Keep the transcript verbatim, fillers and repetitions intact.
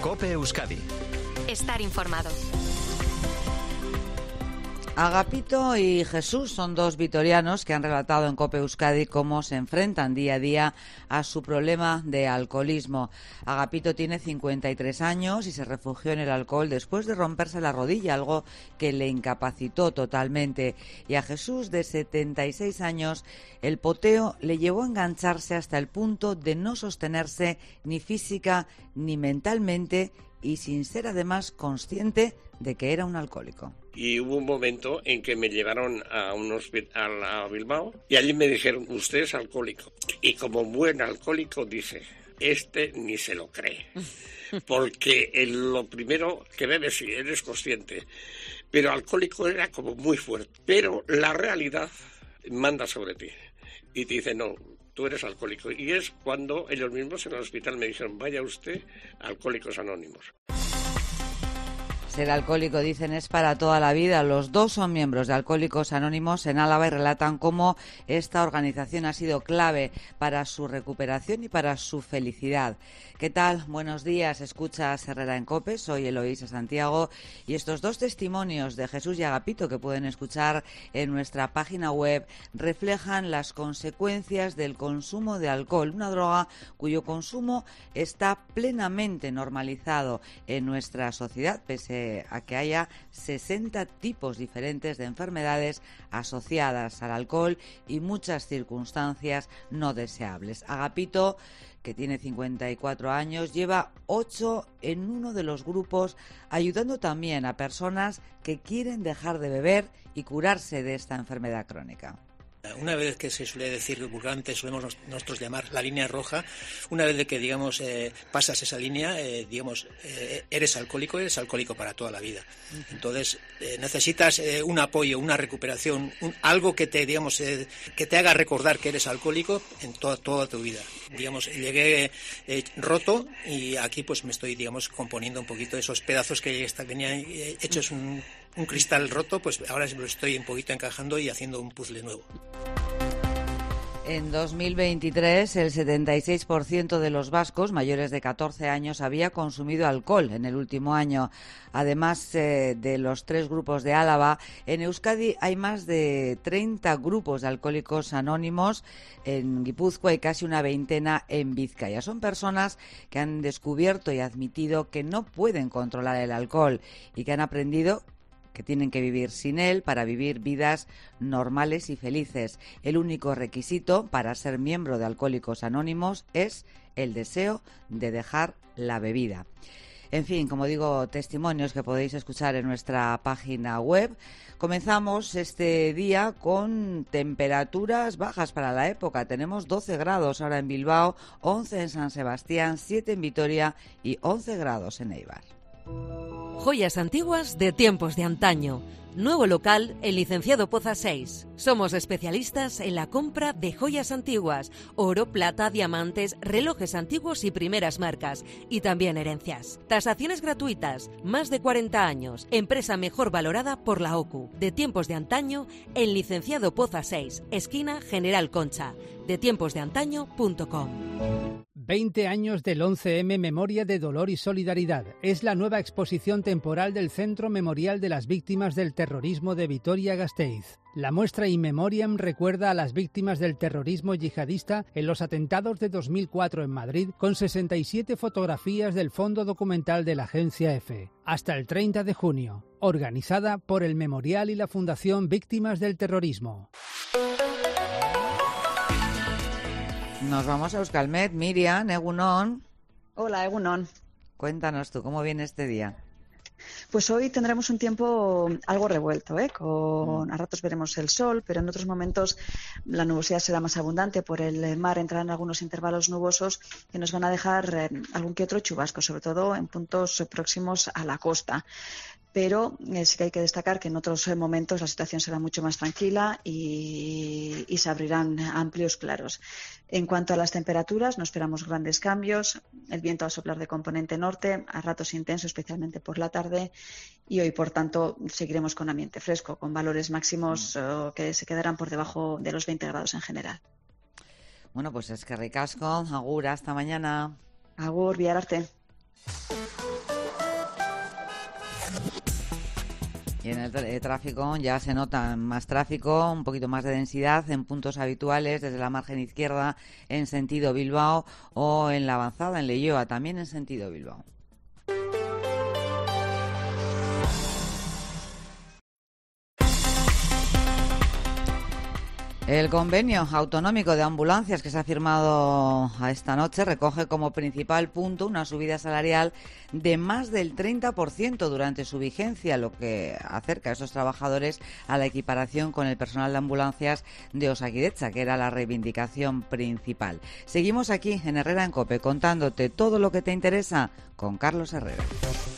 COPE Euskadi. Estar informado. Agapito y Jesús son dos vitorianos que han relatado en COPE Euskadi cómo se enfrentan día a día a su problema de alcoholismo. Agapito tiene cincuenta y tres años y se refugió en el alcohol después de romperse la rodilla, algo que le incapacitó totalmente. Y a Jesús, de setenta y seis años, el poteo le llevó a engancharse hasta el punto de no sostenerse ni física ni mentalmente, y sin ser además consciente de que era un alcohólico. Y hubo un momento en que me llevaron a un hospital a Bilbao y allí me dijeron, usted es alcohólico. Y como buen alcohólico dice, este ni se lo cree. Porque el, lo primero que bebes, sí, eres consciente. Pero alcohólico era como muy fuerte. Pero la realidad manda sobre ti. Y te dice, no, tú eres alcohólico. Y es cuando ellos mismos en el hospital me dijeron, vaya usted a Alcohólicos Anónimos. Ser alcohólico, dicen, es para toda la vida. Los dos son miembros de Alcohólicos Anónimos en Álava y relatan cómo esta organización ha sido clave para su recuperación y para su felicidad. ¿Qué tal? Buenos días. Escuchas Herrera en COPE. Soy Eloísa Santiago y estos dos testimonios de Jesús y Agapito, que pueden escuchar en nuestra página web, reflejan las consecuencias del consumo de alcohol, una droga cuyo consumo está plenamente normalizado en nuestra sociedad, pese a que haya sesenta tipos diferentes de enfermedades asociadas al alcohol y muchas circunstancias no deseables. Agapito, que tiene cincuenta y cuatro años, lleva ocho en uno de los grupos, ayudando también a personas que quieren dejar de beber y curarse de esta enfermedad crónica. Una vez que se suele decir vulgarmente, solemos nosotros llamar la línea roja, una vez de que, digamos, eh, pasas esa línea, eh, digamos, eh, eres alcohólico, eres alcohólico para toda la vida. Entonces, eh, necesitas eh, un apoyo, una recuperación, un, algo que te, digamos, eh, que te haga recordar que eres alcohólico en toda, toda tu vida. Digamos, llegué eh, roto y aquí pues me estoy, digamos, componiendo un poquito de esos pedazos que venía eh, hechos un, un cristal roto, pues ahora lo estoy un poquito encajando y haciendo un puzzle nuevo. En dos mil veintitrés, el setenta y seis por ciento de los vascos mayores de catorce años había consumido alcohol en el último año. Además eh, de los tres grupos de Álava, en Euskadi hay más de treinta grupos de alcohólicos anónimos. En Guipúzcoa hay casi una veintena en Vizcaya. Son personas que han descubierto y admitido que no pueden controlar el alcohol y que han aprendido que tienen que vivir sin él para vivir vidas normales y felices. El único requisito para ser miembro de Alcohólicos Anónimos es el deseo de dejar la bebida. En fin, como digo, testimonios que podéis escuchar en nuestra página web. Comenzamos este día con temperaturas bajas para la época. Tenemos doce grados ahora en Bilbao, once en San Sebastián, siete en Vitoria y once grados en Eibar. Joyas antiguas de tiempos de antaño. Nuevo local en Licenciado Poza seis. Somos especialistas en la compra de joyas antiguas, oro, plata, diamantes, relojes antiguos y primeras marcas, y también herencias. Tasaciones gratuitas, más de cuarenta años, empresa mejor valorada por la O C U. De tiempos de antaño en Licenciado Poza seis, esquina General Concha. de tiempos de antaño punto com. veinte años del once eme Memoria de Dolor y Solidaridad. Es la nueva exposición temporal del Centro Memorial de las Víctimas del Terrorismo de Vitoria-Gasteiz. La muestra In Memoriam recuerda a las víctimas del terrorismo yihadista en los atentados de dos mil cuatro en Madrid, con sesenta y siete fotografías del fondo documental de la agencia EFE. Hasta el treinta de junio. Organizada por el Memorial y la Fundación Víctimas del Terrorismo. Nos vamos a Euskalmet. Miriam, Egunon. Hola, Egunon. Cuéntanos tú, ¿cómo viene este día? Pues hoy tendremos un tiempo algo revuelto, ¿eh? Con, a ratos veremos el sol, pero en otros momentos la nubosidad será más abundante. Por el mar entrarán algunos intervalos nubosos que nos van a dejar eh, algún que otro chubasco, sobre todo en puntos próximos a la costa. Pero eh, sí que hay que destacar que en otros eh, momentos la situación será mucho más tranquila y, y se abrirán amplios claros. En cuanto a las temperaturas, no esperamos grandes cambios. El viento va a soplar de componente norte, a ratos intenso, especialmente por la tarde. Y hoy, por tanto, seguiremos con ambiente fresco, con valores máximos eh, que se quedarán por debajo de los veinte grados en general. Bueno, pues es que ricasco. Agur, hasta mañana. Agur, Biararte. Y en el, el tráfico ya se nota más tráfico, un poquito más de densidad en puntos habituales, desde la margen izquierda en sentido Bilbao o en la avanzada en Leioa, también en sentido Bilbao. El convenio autonómico de ambulancias que se ha firmado esta noche recoge como principal punto una subida salarial de más del treinta por ciento durante su vigencia, lo que acerca a esos trabajadores a la equiparación con el personal de ambulancias de Osakidetza, que era la reivindicación principal. Seguimos aquí en Herrera en COPE contándote todo lo que te interesa con Carlos Herrera.